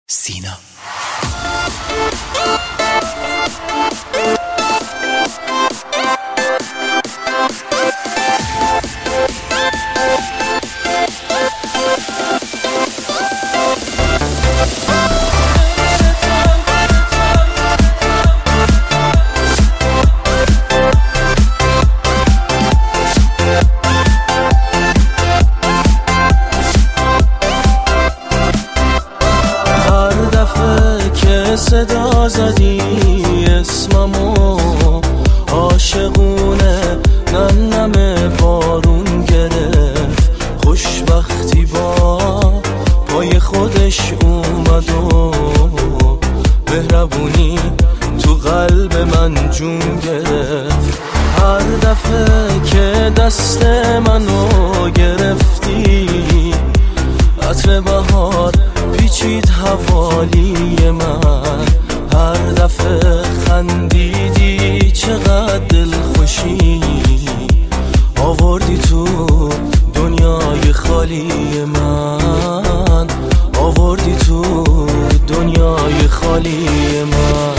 سینا. صدا زدی اسممو عاشقونه نم نم بارون گرفت، خوشبختی با پای خودش اومد و مهربونی تو قلب من جون گرفت. هر دفعه که دست منو گرفتی عطر بهار پیچید حوالی من، هر دفعه خندیدی چقدر دلخوشی آوردی تو دنیای خالی من، آوردی تو دنیای خالی من.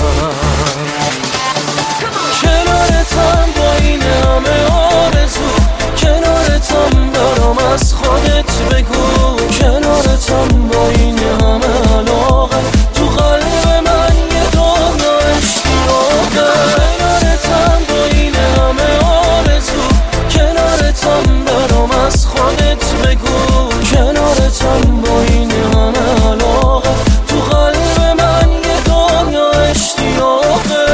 کنارتم با این همه آرزو، کنارتم دارم از خودت بگو، کنارتم با این همه علاقه تو قلب من یه دنیا اشتیاقه. کنارتم با این همه آرزو، کنارتم دارم از خودت بگو، کنارتم با این همه علاقه تو قلب من یه دنیا اشتیاقه.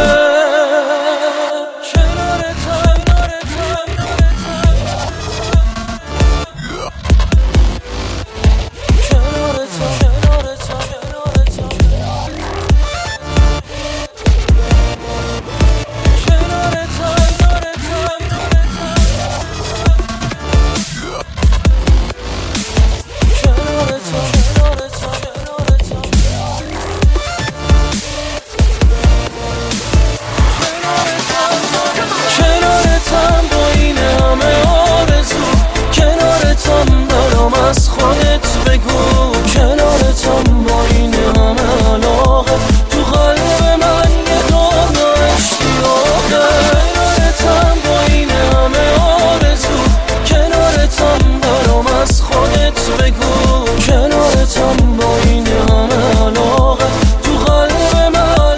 از خودت بگو، کنارتم با این همه علاقه تو قلب من یه دنیا اشتیاقه. کنارتم با این همه آرزو، کنارتم دارم از خودت بگو، کنارتم با این همه علاقه تو قلب من،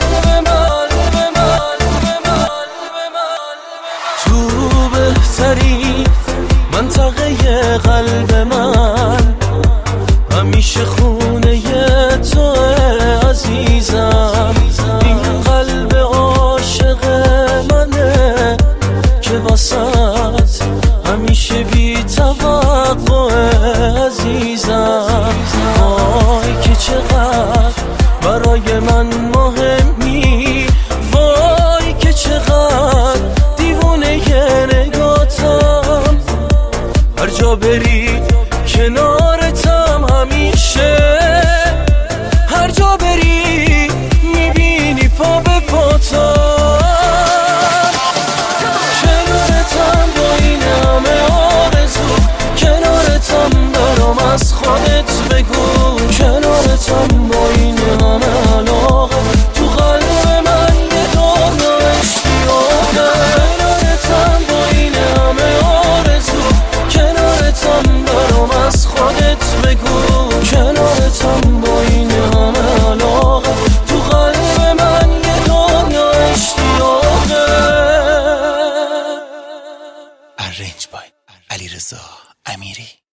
تو بهتری منطقه قلب من، همیشه خونه تو عزیزم. این قلب عاشق منه که واسط همیشه بی توقع عزیزم. وای که چقدر برای من مهمی، وای که چقدر دیوونه نگاتم، هر جا بری کنارتم همیشه، هر جا بری میبینی پا به پاتم. کنارتم با این همه آرزو، کنارتم دارم از خودت بگو، کنارتم با این همه علاقه تو قلب من یه دنیا اشتیاقه. کنارتم با این همه آرزو، کنارتم دارم از خودت بگو، کنارتم با این همه علاقه تو قلب من یه دنیا اشتیاقه. ارنج بای علیرضا امیری.